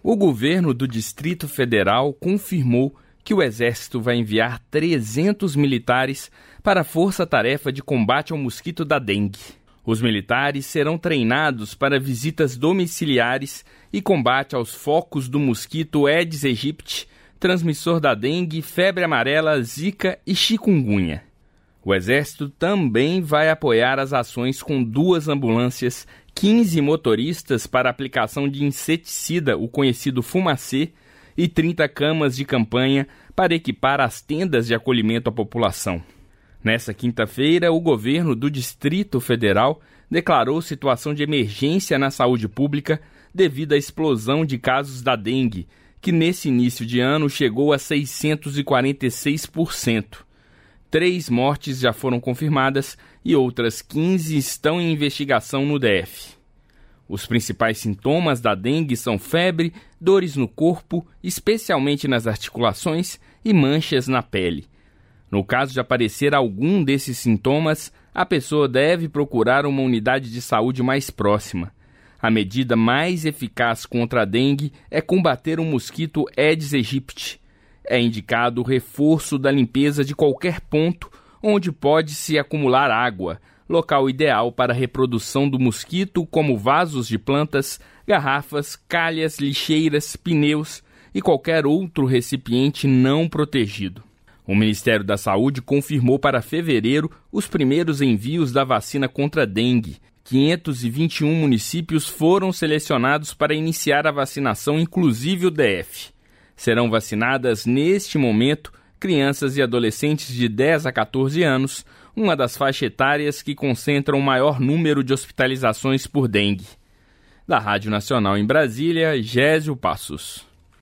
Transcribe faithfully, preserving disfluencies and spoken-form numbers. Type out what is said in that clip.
O governo do Distrito Federal confirmou que o Exército vai enviar trezentos militares para a Força-Tarefa de Combate ao Mosquito da Dengue. Os militares serão treinados para visitas domiciliares e combate aos focos do mosquito Aedes aegypti, transmissor da dengue, febre amarela, zika e chikungunya. O Exército também vai apoiar as ações com duas ambulâncias, quinze motoristas para aplicação de inseticida, o conhecido fumacê, e trinta camas de campanha para equipar as tendas de acolhimento à população. Nessa quinta-feira, o governo do Distrito Federal declarou situação de emergência na saúde pública devido à explosão de casos da dengue, que nesse início de ano chegou a seiscentos e quarenta e seis por cento. Três mortes já foram confirmadas e outras quinze estão em investigação no D F. Os principais sintomas da dengue são febre, dores no corpo, especialmente nas articulações, e manchas na pele. No caso de aparecer algum desses sintomas, a pessoa deve procurar uma unidade de saúde mais próxima. A medida mais eficaz contra a dengue é combater o mosquito Aedes aegypti. É indicado o reforço da limpeza de qualquer ponto onde pode se acumular água, local ideal para a reprodução do mosquito, como vasos de plantas, garrafas, calhas, lixeiras, pneus e qualquer outro recipiente não protegido. O Ministério da Saúde confirmou para fevereiro os primeiros envios da vacina contra a dengue. quinhentos e vinte e um municípios foram selecionados para iniciar a vacinação, inclusive o D F. Serão vacinadas, neste momento, crianças e adolescentes de dez a quatorze anos, uma das faixas etárias que concentram o maior número de hospitalizações por dengue. Da Rádio Nacional em Brasília, Gésio Passos.